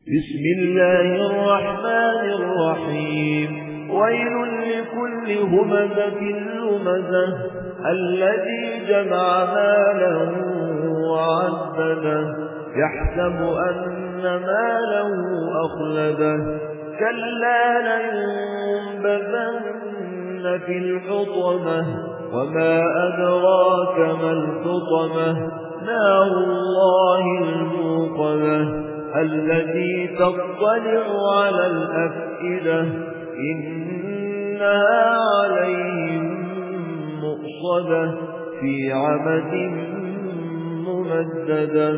بسم الله الرحمن الرحيم ويل لكل همزة لمزة الذي جمع مالا وعدده يحسب أن ماله أخلده كلا لينبذن في الحطمة وما أدراك ما الحطمة نار الله الموقدة التي تطلع على الأفئدة إنها عليهم مؤصدة في عمد ممددة.